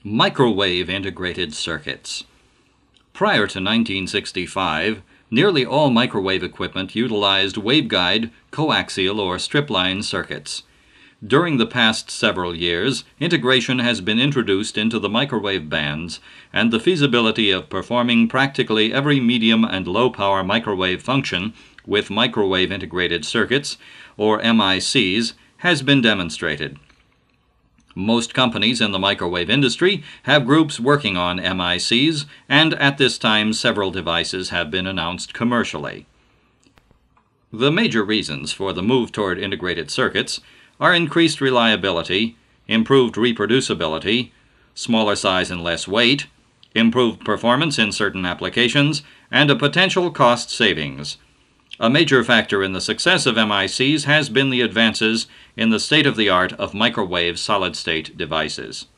Microwave integrated circuits. Prior to 1965, nearly all microwave equipment utilized waveguide, coaxial, or strip-line circuits. During the past several years, integration has been introduced into the microwave bands, and the feasibility of performing practically every medium and low-power microwave function with microwave integrated circuits, or MICs, has been demonstrated. Most companies in the microwave industry have groups working on MICs, and at this time several devices have been announced commercially. The major reasons for the move toward integrated circuits are increased reliability, improved reproducibility, smaller size and less weight, improved performance in certain applications, and a potential cost savings. A major factor in the success of MICs has been the advances in the state-of-the-art of microwave solid-state devices.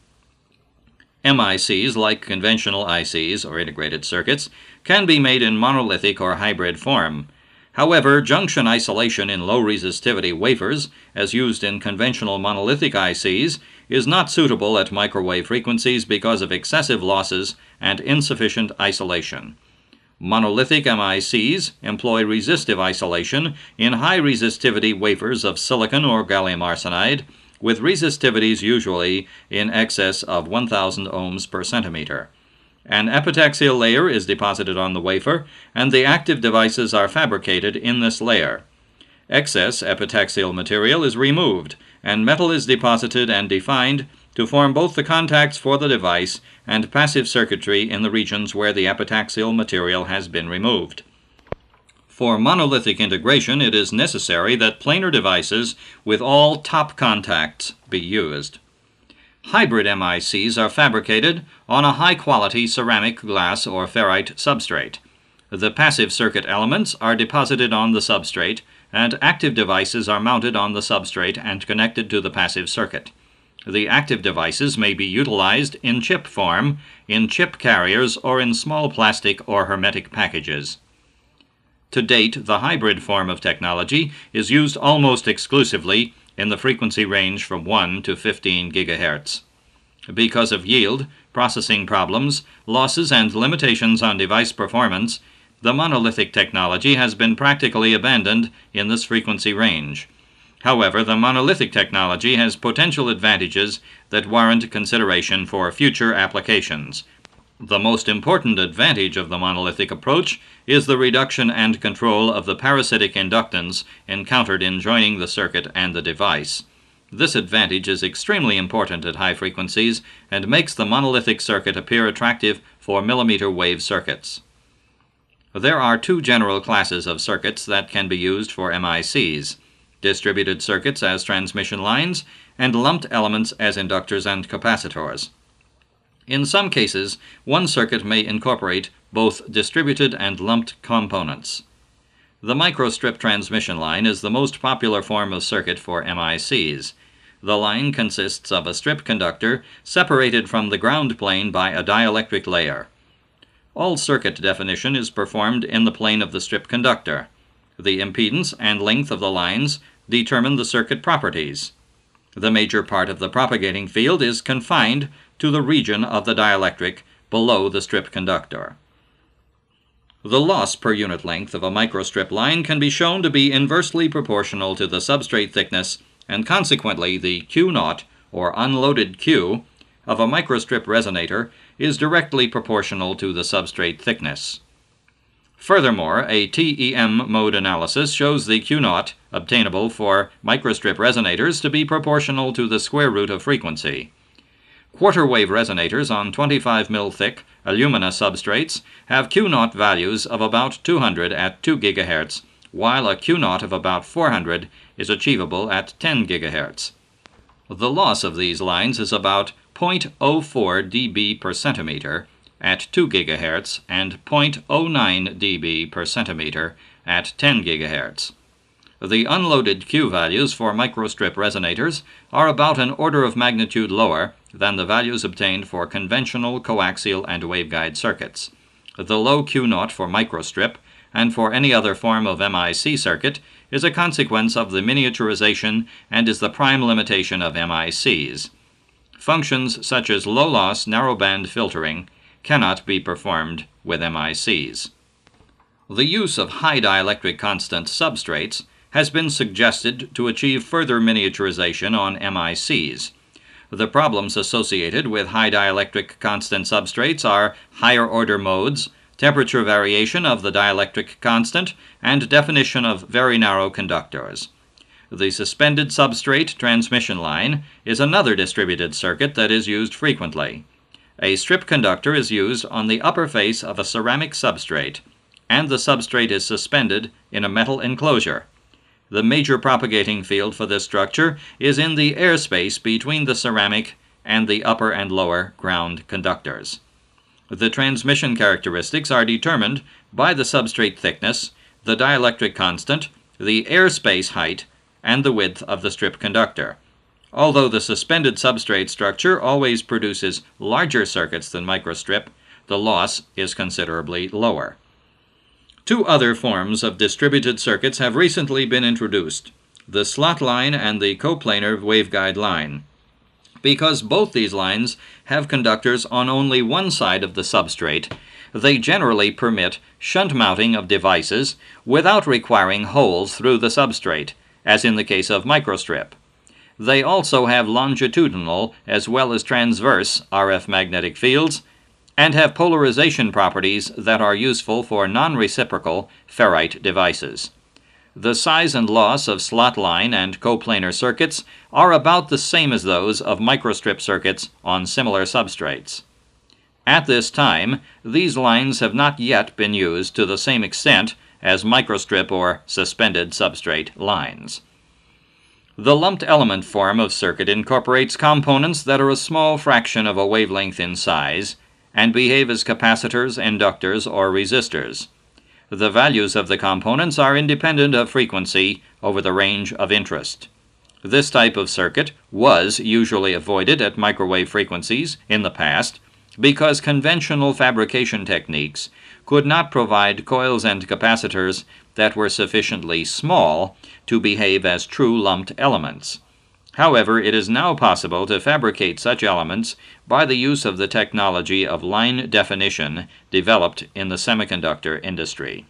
MICs, like conventional ICs or integrated circuits, can be made in monolithic or hybrid form. However, junction isolation in low resistivity wafers, as used in conventional monolithic ICs, is not suitable at microwave frequencies because of excessive losses and insufficient isolation. Monolithic MICs employ resistive isolation in high resistivity wafers of silicon or gallium arsenide, with resistivities usually in excess of 1000 ohms per centimeter. An epitaxial layer is deposited on the wafer, and the active devices are fabricated in this layer. Excess epitaxial material is removed, and metal is deposited and defined to form both the contacts for the device and passive circuitry in the regions where the epitaxial material has been removed. For monolithic integration, it is necessary that planar devices with all top contacts be used. Hybrid MICs are fabricated on a high-quality ceramic, glass, or ferrite substrate. The passive circuit elements are deposited on the substrate, and active devices are mounted on the substrate and connected to the passive circuit. The active devices may be utilized in chip form, in chip carriers, or in small plastic or hermetic packages. To date, the hybrid form of technology is used almost exclusively in the frequency range from 1 to 15 GHz. Because of yield, processing problems, losses, and limitations on device performance, the monolithic technology has been practically abandoned in this frequency range. However, the monolithic technology has potential advantages that warrant consideration for future applications. The most important advantage of the monolithic approach is the reduction and control of the parasitic inductance encountered in joining the circuit and the device. This advantage is extremely important at high frequencies and makes the monolithic circuit appear attractive for millimeter wave circuits. There are two general classes of circuits that can be used for MICs: distributed circuits as transmission lines, and lumped elements as inductors and capacitors. In some cases, one circuit may incorporate both distributed and lumped components. The microstrip transmission line is the most popular form of circuit for MICs. The line consists of a strip conductor separated from the ground plane by a dielectric layer. All circuit definition is performed in the plane of the strip conductor. The impedance and length of the lines determine the circuit properties. The major part of the propagating field is confined to the region of the dielectric below the strip conductor. The loss per unit length of a microstrip line can be shown to be inversely proportional to the substrate thickness, and consequently the Q0, or unloaded Q, of a microstrip resonator is directly proportional to the substrate thickness. Furthermore, a TEM mode analysis shows the Q0 obtainable for microstrip resonators to be proportional to the square root of frequency. Quarter wave resonators on 25 mil thick alumina substrates have Q0 values of about 200 at 2 GHz, while a Q0 of about 400 is achievable at 10 GHz. The loss of these lines is about 0.04 dB per centimeter at 2 GHz and 0.09 dB per centimeter at 10 GHz. The unloaded Q values for microstrip resonators are about an order of magnitude lower than the values obtained for conventional coaxial and waveguide circuits. The low Q0 for microstrip and for any other form of MIC circuit is a consequence of the miniaturization and is the prime limitation of MICs. Functions such as low-loss narrowband filtering cannot be performed with MICs. The use of high dielectric constant substrates has been suggested to achieve further miniaturization on MICs. The problems associated with high dielectric constant substrates are higher order modes, temperature variation of the dielectric constant, and definition of very narrow conductors. The suspended substrate transmission line is another distributed circuit that is used frequently. A strip conductor is used on the upper face of a ceramic substrate, and the substrate is suspended in a metal enclosure. The major propagating field for this structure is in the airspace between the ceramic and the upper and lower ground conductors. The transmission characteristics are determined by the substrate thickness, the dielectric constant, the airspace height, and the width of the strip conductor. Although the suspended substrate structure always produces larger circuits than microstrip, the loss is considerably lower. Two other forms of distributed circuits have recently been introduced, the slot line and the coplanar waveguide line. Because both these lines have conductors on only one side of the substrate, they generally permit shunt mounting of devices without requiring holes through the substrate, as in the case of microstrip. They also have longitudinal as well as transverse RF magnetic fields and have polarization properties that are useful for non-reciprocal ferrite devices. The size and loss of slot line and coplanar circuits are about the same as those of microstrip circuits on similar substrates. At this time, these lines have not yet been used to the same extent as microstrip or suspended substrate lines. The lumped element form of circuit incorporates components that are a small fraction of a wavelength in size and behave as capacitors, inductors, or resistors. The values of the components are independent of frequency over the range of interest. This type of circuit was usually avoided at microwave frequencies in the past because conventional fabrication techniques could not provide coils and capacitors that were sufficiently small to behave as true lumped elements. However, it is now possible to fabricate such elements by the use of the technology of line definition developed in the semiconductor industry.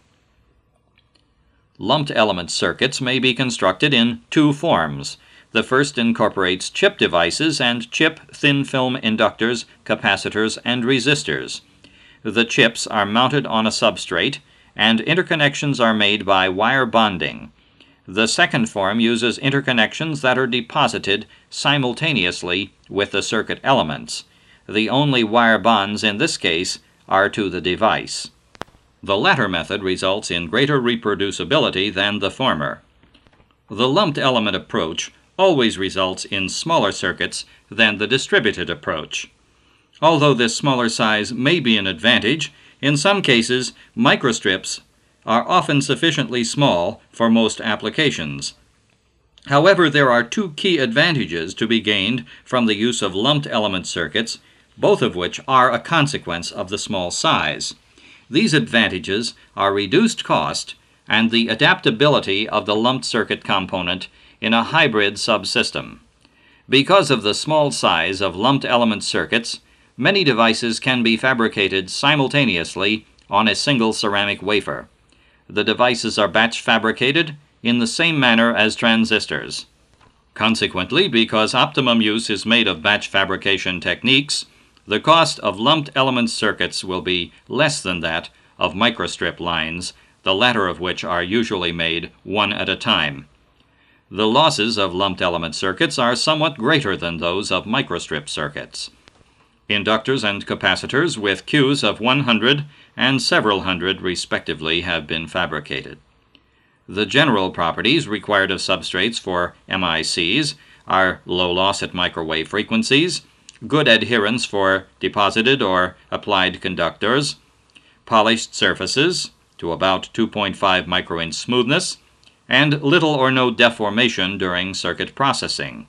Lumped element circuits may be constructed in two forms. The first incorporates chip devices and chip thin film inductors, capacitors, and resistors. The chips are mounted on a substrate, and interconnections are made by wire bonding. The second form uses interconnections that are deposited simultaneously with the circuit elements. The only wire bonds in this case are to the device. The latter method results in greater reproducibility than the former. The lumped element approach always results in smaller circuits than the distributed approach. Although this smaller size may be an advantage, in some cases microstrips are often sufficiently small for most applications. However, there are two key advantages to be gained from the use of lumped element circuits, both of which are a consequence of the small size. These advantages are reduced cost and the adaptability of the lumped circuit component in a hybrid subsystem. Because of the small size of lumped element circuits, many devices can be fabricated simultaneously on a single ceramic wafer. The devices are batch fabricated in the same manner as transistors. Consequently, because optimum use is made of batch fabrication techniques, the cost of lumped element circuits will be less than that of microstrip lines, the latter of which are usually made one at a time. The losses of lumped element circuits are somewhat greater than those of microstrip circuits. Inductors and capacitors with Qs of 100 and several hundred respectively have been fabricated. The general properties required of substrates for MICs are low loss at microwave frequencies, good adherence for deposited or applied conductors, polished surfaces to about 2.5 microinch smoothness, and little or no deformation during circuit processing.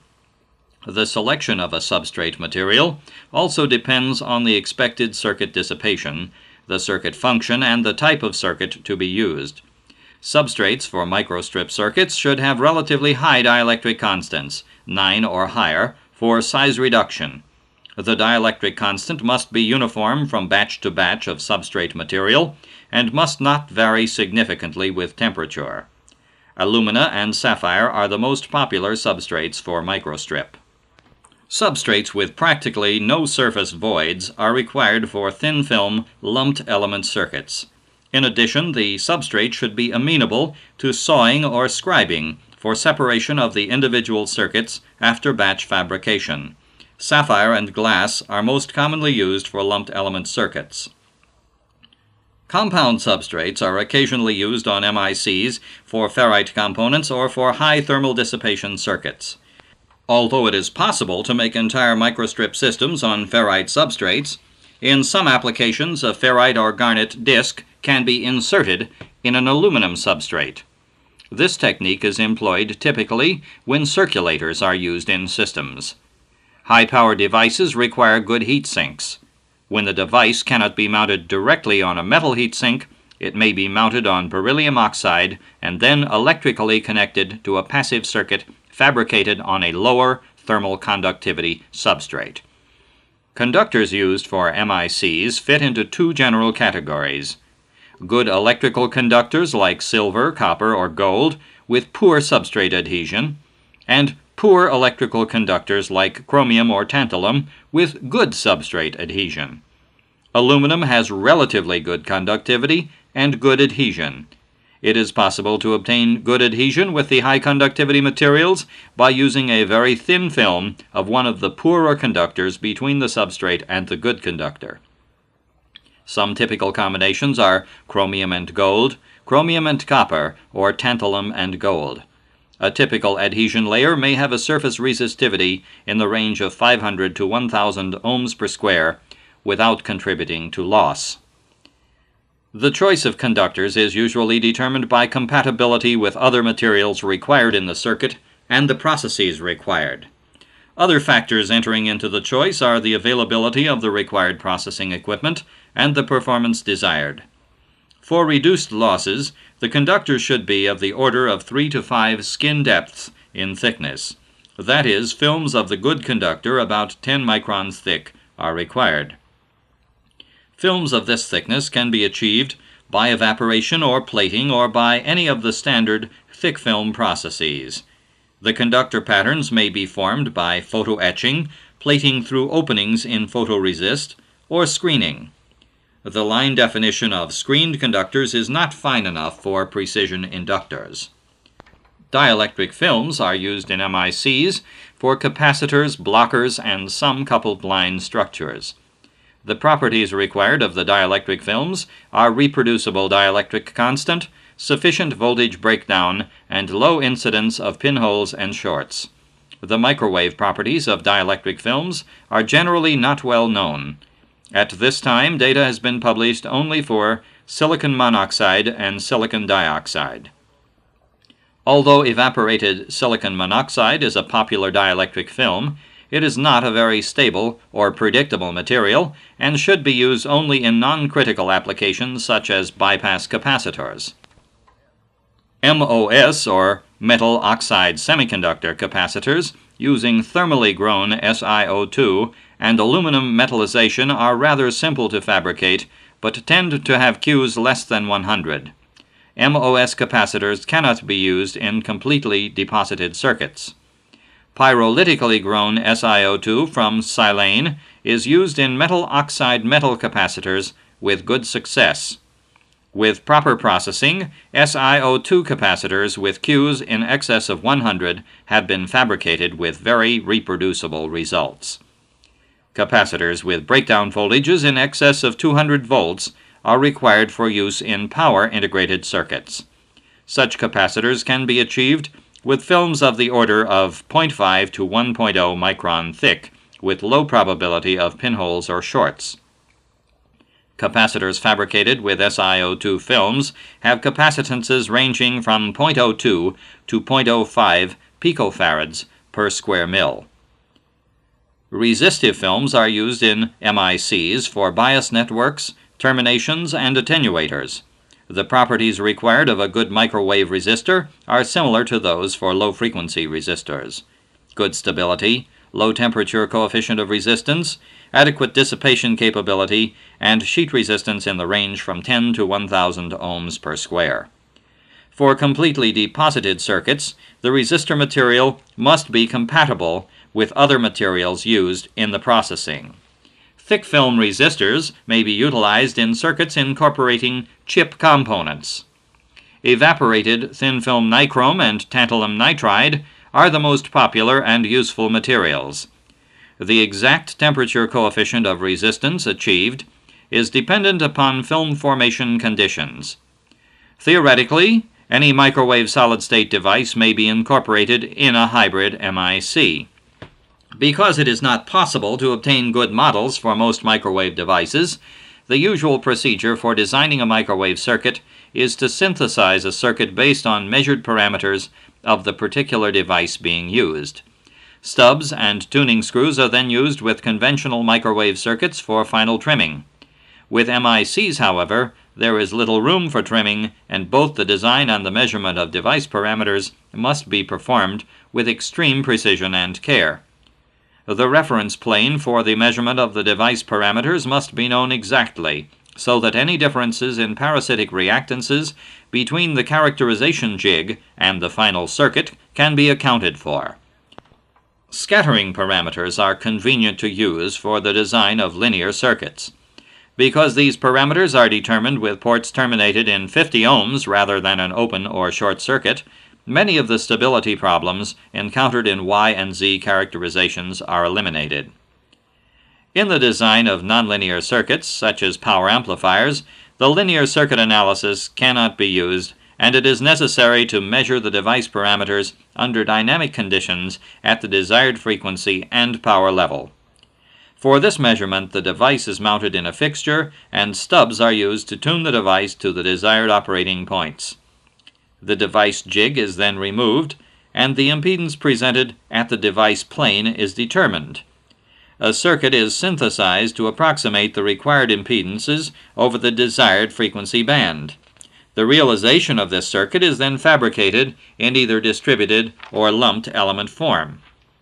The selection of a substrate material also depends on the expected circuit dissipation, the circuit function, and the type of circuit to be used. Substrates for microstrip circuits should have relatively high dielectric constants, 9 or higher, for size reduction, The dielectric constant must be uniform from batch to batch of substrate material and must not vary significantly with temperature. Alumina and sapphire are the most popular substrates for microstrip. Substrates with practically no surface voids are required for thin-film lumped element circuits. In addition, the substrate should be amenable to sawing or scribing for separation of the individual circuits after batch fabrication. Sapphire and glass are most commonly used for lumped element circuits. Compound substrates are occasionally used on MICs for ferrite components or for high thermal dissipation circuits. Although it is possible to make entire microstrip systems on ferrite substrates, in some applications a ferrite or garnet disc can be inserted in an aluminum substrate. This technique is employed typically when circulators are used in systems. High-power devices require good heat sinks. When the device cannot be mounted directly on a metal heat sink, it may be mounted on beryllium oxide and then electrically connected to a passive circuit fabricated on a lower thermal conductivity substrate. Conductors used for MICs fit into two general categories: good electrical conductors like silver, copper, or gold with poor substrate adhesion, and poor electrical conductors like chromium or tantalum with good substrate adhesion. Aluminum has relatively good conductivity and good adhesion. It is possible to obtain good adhesion with the high conductivity materials by using a very thin film of one of the poorer conductors between the substrate and the good conductor. Some typical combinations are chromium and gold, chromium and copper, or tantalum and gold. A typical adhesion layer may have a surface resistivity in the range of 500 to 1000 ohms per square without contributing to loss. The choice of conductors is usually determined by compatibility with other materials required in the circuit and the processes required. Other factors entering into the choice are the availability of the required processing equipment and the performance desired. For reduced losses, the conductors should be of the order of 3 to 5 skin depths in thickness. That is, films of the good conductor about 10 microns thick are required. Films of this thickness can be achieved by evaporation or plating or by any of the standard thick film processes. The conductor patterns may be formed by photoetching, plating through openings in photoresist, or screening. The line definition of screened conductors is not fine enough for precision inductors. Dielectric films are used in MICs for capacitors, blockers, and some coupled line structures. The properties required of the dielectric films are reproducible dielectric constant, sufficient voltage breakdown, and low incidence of pinholes and shorts. The microwave properties of dielectric films are generally not well known. At this time, data has been published only for silicon monoxide and silicon dioxide. Although evaporated silicon monoxide is a popular dielectric film, it is not a very stable or predictable material and should be used only in non-critical applications such as bypass capacitors. MOS, or metal oxide semiconductor capacitors, using thermally grown SiO2 and aluminum metallization are rather simple to fabricate, but tend to have Qs less than 100. MOS capacitors cannot be used in completely deposited circuits. Pyrolytically grown SiO2 from silane is used in metal oxide metal capacitors with good success. With proper processing, SiO2 capacitors with Qs in excess of 100 have been fabricated with very reproducible results. Capacitors with breakdown voltages in excess of 200 volts are required for use in power integrated circuits. Such capacitors can be achieved with films of the order of 0.5 to 1.0 micron thick, with low probability of pinholes or shorts. Capacitors fabricated with SiO2 films have capacitances ranging from 0.02 to 0.05 picofarads per square mil. Resistive films are used in MICs for bias networks, terminations, and attenuators. The properties required of a good microwave resistor are similar to those for low-frequency resistors: good stability, low temperature coefficient of resistance, adequate dissipation capability, and sheet resistance in the range from 10 to 1000 ohms per square. For completely deposited circuits, the resistor material must be compatible with other materials used in the processing. Thick film resistors may be utilized in circuits incorporating chip components. Evaporated thin film nichrome and tantalum nitride are the most popular and useful materials. The exact temperature coefficient of resistance achieved is dependent upon film formation conditions. Theoretically, any microwave solid-state device may be incorporated in a hybrid MIC. Because it is not possible to obtain good models for most microwave devices, the usual procedure for designing a microwave circuit is to synthesize a circuit based on measured parameters of the particular device being used. Stubs and tuning screws are then used with conventional microwave circuits for final trimming. With MICs, however, there is little room for trimming, and both the design and the measurement of device parameters must be performed with extreme precision and care. The reference plane for the measurement of the device parameters must be known exactly, so that any differences in parasitic reactances between the characterization jig and the final circuit can be accounted for. Scattering parameters are convenient to use for the design of linear circuits. Because these parameters are determined with ports terminated in 50 ohms rather than an open or short circuit, many of the stability problems encountered in Y and Z characterizations are eliminated. In the design of nonlinear circuits, such as power amplifiers, the linear circuit analysis cannot be used, and it is necessary to measure the device parameters under dynamic conditions at the desired frequency and power level. For this measurement, the device is mounted in a fixture, and stubs are used to tune the device to the desired operating points. The device jig is then removed, and the impedance presented at the device plane is determined. A circuit is synthesized to approximate the required impedances over the desired frequency band. The realization of this circuit is then fabricated in either distributed or lumped element form.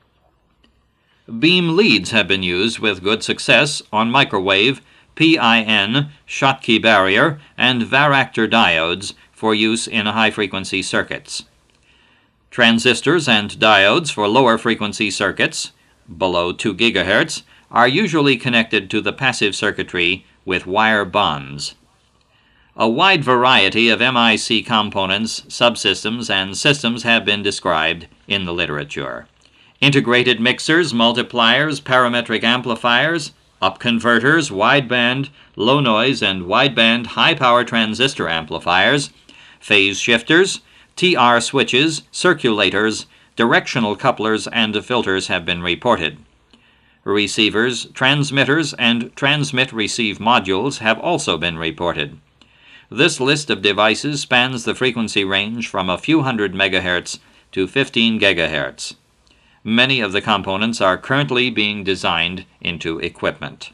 Beam leads have been used with good success on microwave, PIN, Schottky barrier, and varactor diodes for use in high-frequency circuits. Transistors and diodes for lower frequency circuits, below 2 GHz, are usually connected to the passive circuitry with wire bonds. A wide variety of MIC components, subsystems, and systems have been described in the literature. Integrated mixers, multipliers, parametric amplifiers, up-converters, wideband, low-noise, and wideband high-power transistor amplifiers, phase shifters, TR switches, circulators, directional couplers, and filters have been reported. Receivers, transmitters, and transmit-receive modules have also been reported. This list of devices spans the frequency range from a few hundred megahertz to 15 gigahertz. Many of the components are currently being designed into equipment.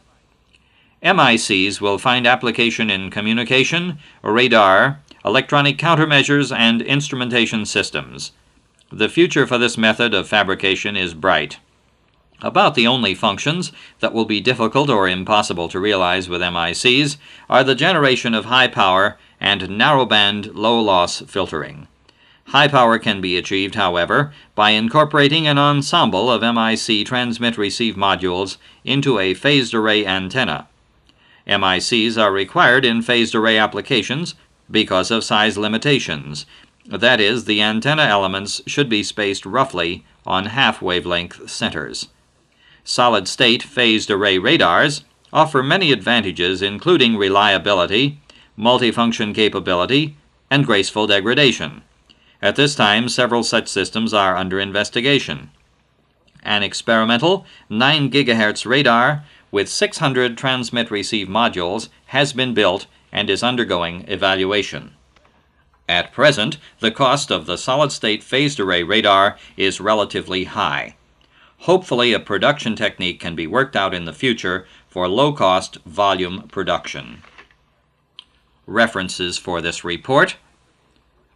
MICs will find application in communication, radar, electronic countermeasures, and instrumentation systems. The future for this method of fabrication is bright. About the only functions that will be difficult or impossible to realize with MICs are the generation of high power and narrowband low-loss filtering. High power can be achieved, however, by incorporating an ensemble of MIC transmit-receive modules into a phased array antenna. MICs are required in phased array applications because of size limitations. That is, the antenna elements should be spaced roughly on half-wavelength centers. Solid-state phased array radars offer many advantages, including reliability, multifunction capability, and graceful degradation. At this time, several such systems are under investigation. An experimental 9 GHz radar with 600 transmit-receive modules has been built and is undergoing evaluation. At present, the cost of the solid-state phased array radar is relatively high. Hopefully, a production technique can be worked out in the future for low-cost volume production. References for this report: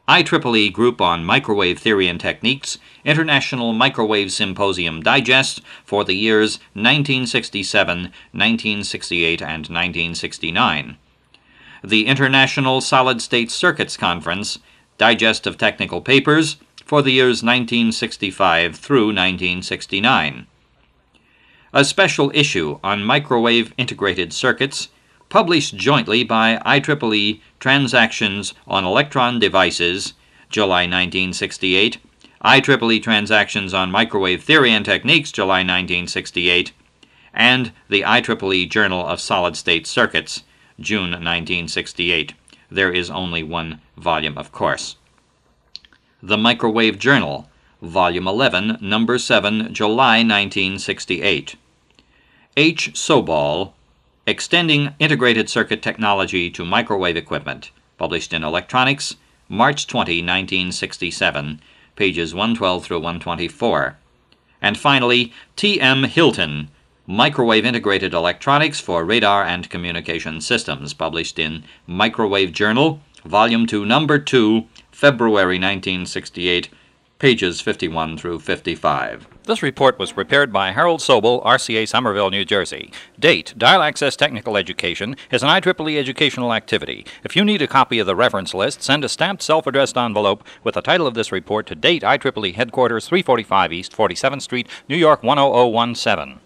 IEEE Group on Microwave Theory and Techniques, International Microwave Symposium Digest for the years 1967, 1968, and 1969. The International Solid-State Circuits Conference, Digest of Technical Papers for the years 1965 through 1969. A special issue on microwave integrated circuits, published jointly by IEEE Transactions on Electron Devices, July 1968, IEEE Transactions on Microwave Theory and Techniques, July 1968, and the IEEE Journal of Solid-State Circuits, June 1968. There is only one volume, of course. The Microwave Journal, Volume 11, Number 7, July 1968. H. Sobol, Extending Integrated Circuit Technology to Microwave Equipment, published in Electronics, March 20, 1967, pages 112 through 124. And finally, T. M. Hilton, Microwave Integrated Electronics for Radar and Communication Systems, published in Microwave Journal, Volume 2, Number 2, February 1968, pages 51 through 55. This report was prepared by Harold Sobel, RCA Somerville, New Jersey. Date: Dial Access Technical Education is an IEEE educational activity. If you need a copy of the reference list, send a stamped self-addressed envelope with the title of this report to Date IEEE Headquarters, 345 East 47th Street, New York 10017.